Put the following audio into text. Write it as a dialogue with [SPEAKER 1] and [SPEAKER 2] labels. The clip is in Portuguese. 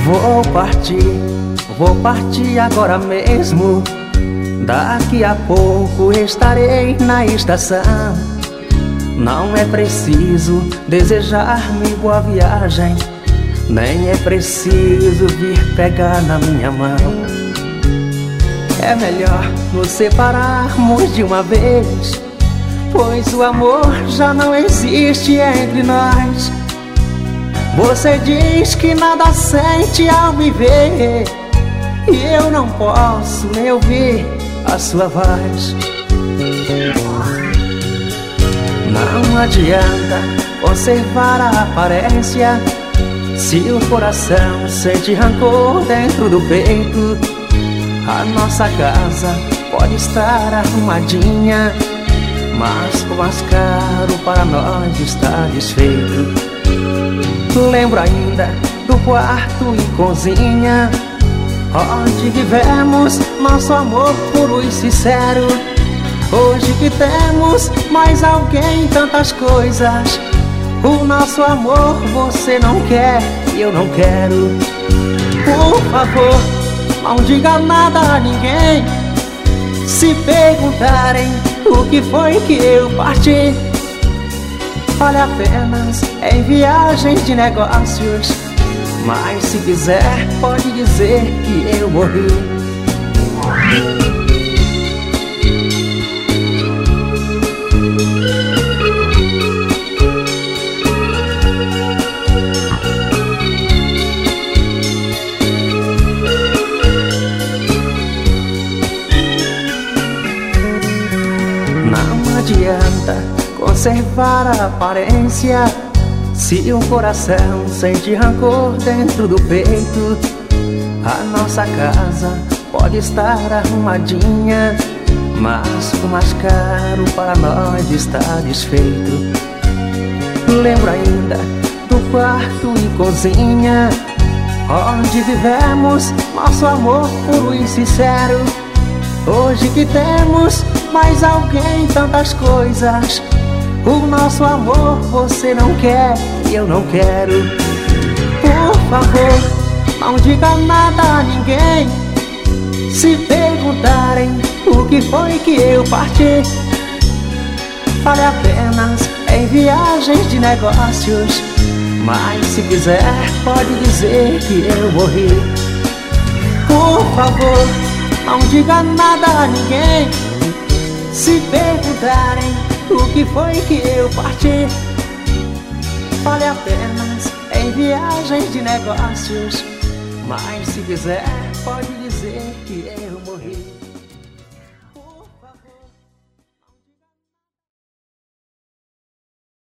[SPEAKER 1] Vou partir agora mesmo. Daqui a pouco estarei na estação. Não é preciso desejar-me boa viagem, nem é preciso vir pegar na minha mão. É melhor nos separarmos de uma vez, pois o amor já não existe entre nós. Você diz que nada sente ao me ver, e eu não posso nem ouvir a sua voz. Não adianta conservar a aparência se o coração sente rancor dentro do peito. A nossa casa pode estar arrumadinha, mas o mais caro para nós está desfeito. Lembro ainda do quarto e cozinha, onde vivemos nosso amor puro e sincero. Hoje que temos mais alguém, tantas coisas, o nosso amor você não quer e eu não quero. Por favor, não diga nada a ninguém. Se perguntarem o que foi que eu parti, fale apenas em viagens de negócios, mas se quiser pode dizer que eu morri. Não adianta conservar a aparência se o coração sente rancor dentro do peito. A nossa casa pode estar arrumadinha, mas o mais caro para nós está desfeito. Lembro ainda do quarto e cozinha, onde vivemos nosso amor puro e sincero. Hoje que temos mais alguém, tantas coisas, o nosso amor você não quer e eu não quero. Por favor, não diga nada a ninguém. Se perguntarem o que foi que eu parti, fale apenas em viagens de negócios, mas se quiser pode dizer que eu morri. Por favor, não diga nada a ninguém. Se perguntarem o que foi que eu parti, fale apenas em viagens de negócios, mas se quiser pode dizer que eu morri.